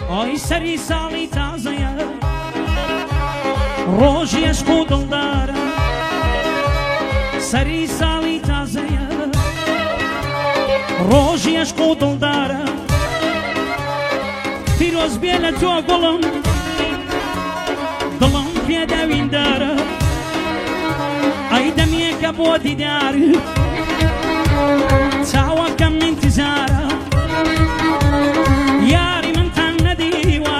ئای سەری ساڵی تازەیە ڕۆژی عشق و دڵدارە سەری ساڵی تازەیە ڕۆژی عشق و دڵدارە پیرۆز بێ لە تۆ گوڵم دڵم پێداویندارە ئەی دەمێکە بۆ دیدار چاوەکەم ئینتیزارە یاری منتان نەدیوە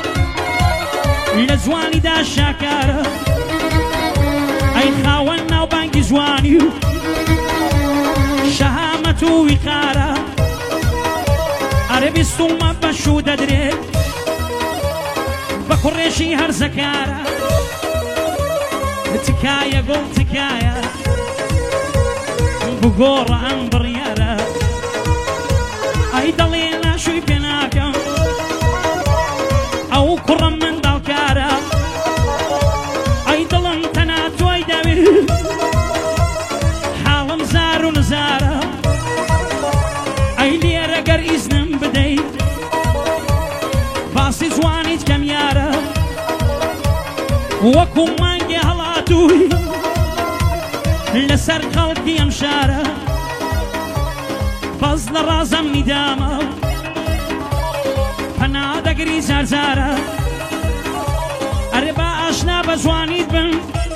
لە جوانیدا شاکارە ئەی خاوەن ناوبانگی جوانی و شەهامەت و ویقارە ئەرە بیستومە بەشوو دەدرێت بە کوڕێژی هەرزەکارە تکایە گوڵ تکایە بگۆڕە ئەم بڕیارە ئەی دەڵێ ناشووی پێ ناکەم ئەو کوڕم منداڵکارە ئەی دڵم تەنها تۆی دەوێت حاڵم زار و نزارە ئەی لێرە گەر ئیزنم بدەیت باسی جوانیت کەم یارە وەکو مانگی هەڵاتووی لەسەر خەڵکی ئەم شارە بەس لە ڕازەم نیدامە پەنا دەگری زارزارە ئەرێ با ئاشنا بە جوانیت بن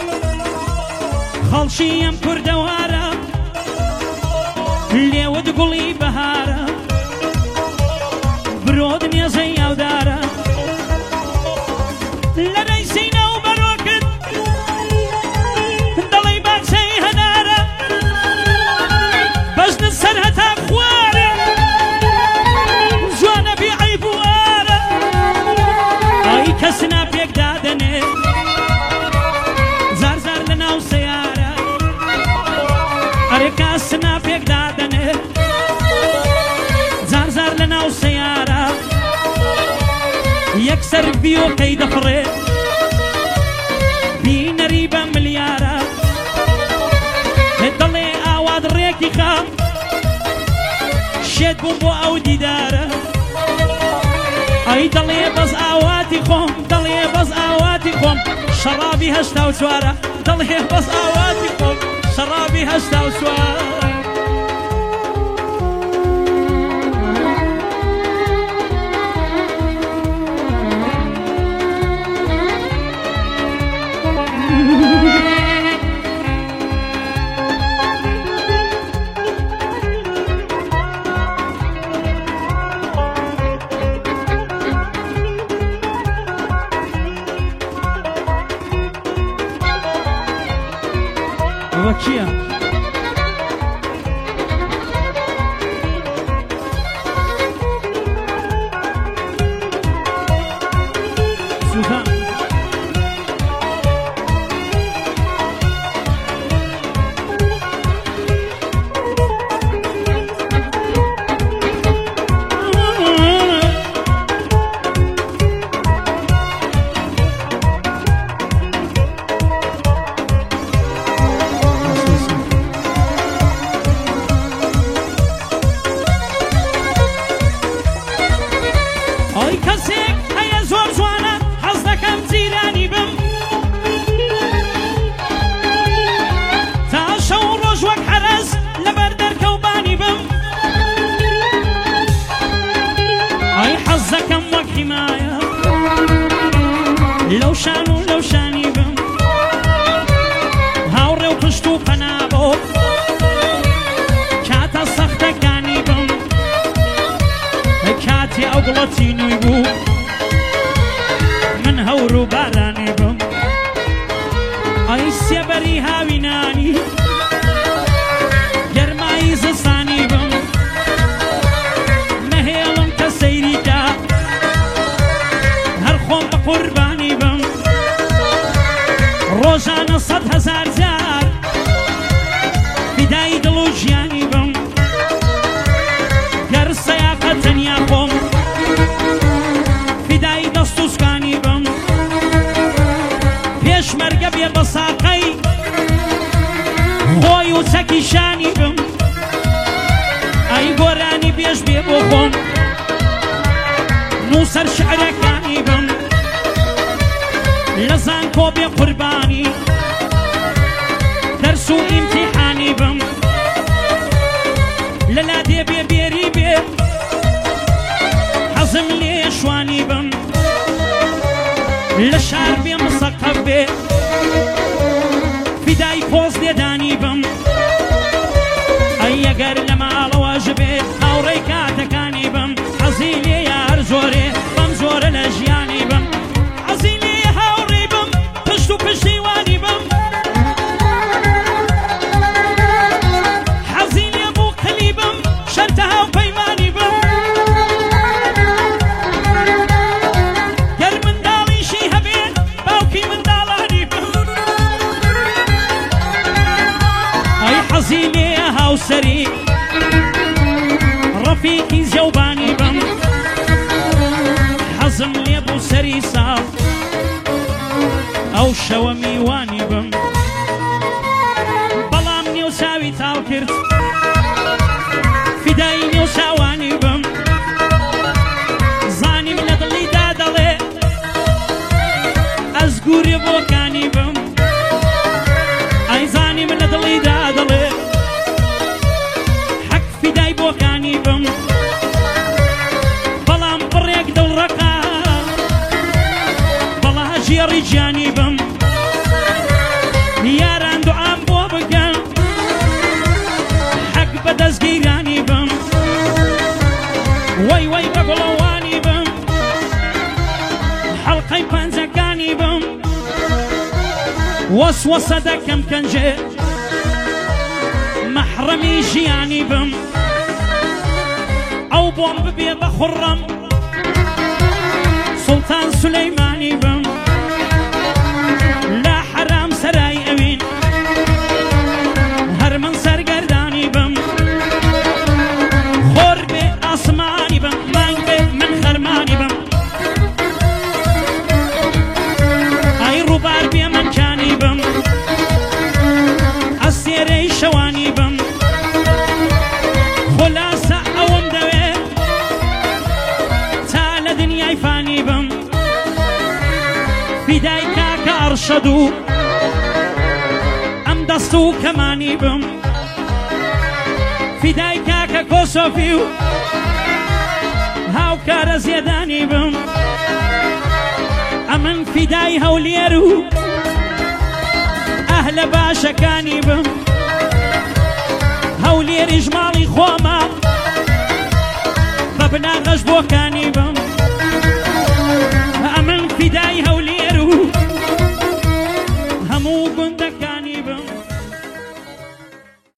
خەڵکی ئەم کوردەوارە لێوت گوڵی بەهارە برۆد مێزەی ئەودارە لەرەی سینە و بەرۆکت دەڵی باچەی هەنارە بەژنت سەر هەتا خوارە جوانە بێ عەیب و ئارە ئەی کەس ناپێک دادەنێ زار زار لە ناو سەیارە ئەرێ کەس ناپێک دادەنێ زار زار لە ناو سەیارە یەکسەر بیۆکەی دەفڕێ بینەری بە ملیارە دەڵێ ئاواد ڕێکی خام شێت بووم بۆ ئەو دیدارە ئەی دەڵێ بەس ئاواتی خۆم دەڵێ بەس ئاواتی خۆم شەڕابی هەشتا و چوارە دەڵێ بەس ئاواتی خۆم شەڕابی هەشتا و چوارە Вакия. Сюда. لو شانو لو شانی بم هاوڕێ و پشت و پەنا بۆ کاتە سەختەکانی بم کاتی ئەو گوڵەتی نوێی بوو من هەور و بارانی بم ئەی سێبەری هاوی نانی گەرمایی زستانی بم نەهێڵم کە سەیریدا هەر خۆم بە قوربانی بم ڕۆژانە 100,000 جار فیدای دڵ و ژیانی بم گەر سەیاقە تەنیا خۆم فیدای دەست و سوکانی بم پێشمەرگە بێ بە ساقەی خۆی و چەکی شانی بم ئەی گۆرانی بێژ بێ بۆ خۆم هەموو سەر شعرەکانی بم لە زانکۆ بێ قوربانی دەرس و ئیمتیحانی بم لەلا دێ بێ بێری بێ حەزم لێ شوانی بم لە شار بێ مسەقەف بێ فیدای پۆز لێدانی بم ئەگەر لە ماڵەوەژ بێ هاوڕێی کاتەکانی بم حەزی لێ یار زۆرێ بەم زۆرە لە ژیانی بم حەزی لێ هاوڕێی بم پشت و پشتیوانی بم حەزی لێ بوو قلی بم شەرتە هاوپەیمانی بم گەر منداڵیشی هەبێ باوکی منداڵانی بم ئەی حەزی لێ هاوسەری ڕەفیقی زێوبانی بم حەزم لێ بوو سەری ساڵ ئەو شەوە میوانی بم بەڵام نێو چاوی تاو کرد فیدای نێو چاوانی بم زانیم لە دڵیدا دەڵێ ئەزگوورێ بۆکانی بم ئەی زانیم لە دڵیدا دەڵێ حەک فیدای بۆکانی بم بەڵام بڕێک دڵڕەقا بەڵا ژێڕی گیانی بم یاران دوعام بۆ بکەن حەک بەدەستگیرانی بم وەی وەی بە گوڵەوانی بم حەڵقەی پەنجەکانی بم وەسوەسە دەکەم کەنجێ مەحرەمی ژیانی بم ئەو بۆم ببێ بە خوڕەم سوڵتان سولەیمانی بم لا حرام سەرای ئەوین هەر من سەرگەردانی بم خۆر بێ ئاسمانی بم مانگ بێ من خەرمانی بم ئەی ڕووبار بێ منکانی بم ئەسێرەی شەوانی بم خولاسە ئەوم دەوێ تا لە دنیای فانی بم فیدای کاکە ئەڕشەد و ئەم دەست و کەمانی بم فیدای کاکە کۆسۆفی و هاوکارە زێدانی بم ئەمن فیدای هەولێر و ئەهلە باشەکانی بم هەولێریش ماڵی خۆمە بە بناغەش بۆکانی بم ئەمن فیدای هەولێر و هەموو گوندەکانی بم